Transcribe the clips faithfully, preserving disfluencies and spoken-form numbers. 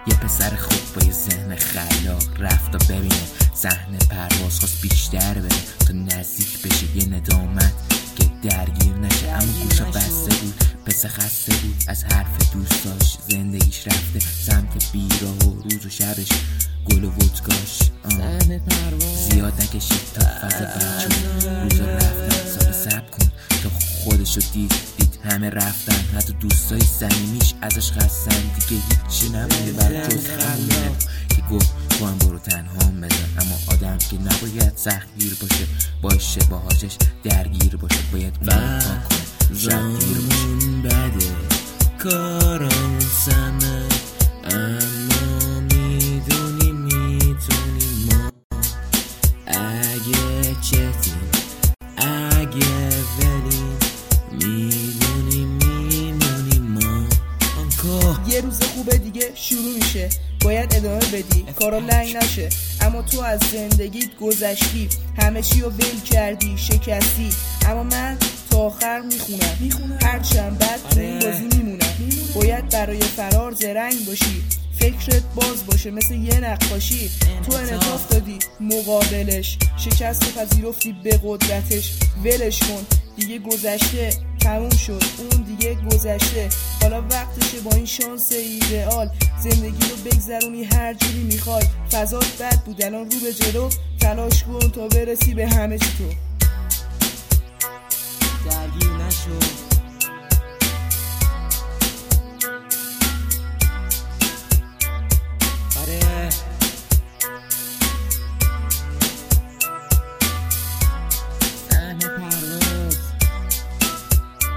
یه پسر خوب با یه ذهن خلاق رفت تا ببینه صحنه پرواز، خواست بیشتر بره تا نزدیک بشه یه ندامت که درگیر نشه، اما گوشا بسته بود. پسر خسته بود از حرف دوستاش، زندگیش رفته سمت بیراه و روز و شبش گل و ودکاش. زیاد نکشید تا فضا برچون، روزا رفتن سال سب کن تا خودشو دید دید همه رفتن، حتی دوستای صمیمیش ازش خستن. دیگه هیچی نمونده برای جز همونه که گفت تو هم برو تنها بزن. اما آدم که نباید سختگیر باشه، باشه باهاش درگیر باشه، باید اون ها کنه شب دیر باشه. بده کارم سمه، اما میدونی میتونی ما اگه چتیم اگه ولیم، میدونی میمونی ما. آنکو یه روز خوبه دیگه شروع میشه، باید ادامه بدی کارا لنگ نشه. اما تو از زندگیت گذشتی، همه چی رو ول کردی شکستی، اما من تا آخر میخونم میخونم هرچند بعد تو این بازی میمونم. باید برای فرار زرنگ باشی، فکرت باز باشه مثل یه نقاشی. تو انعطاف دادی مقابلش، شکست پذیرفتی به قدرتش. ولش کن دیگه گذشته تموم شد، اون دیگه گذشته. حالا وقتشه با این شانس ایدئال زندگی رو بگذرونی هر جوری میخوای. فضات بد بود الان رو به جلو، تلاش کن تا برسی به همه چی. تو درگیر نشو، آره صحنه پرواز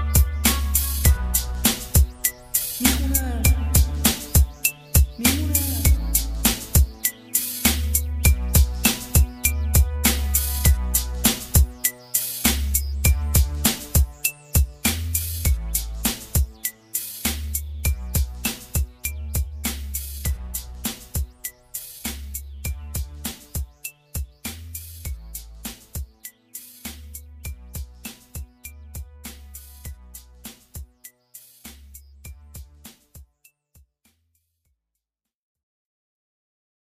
میخونم میمونم.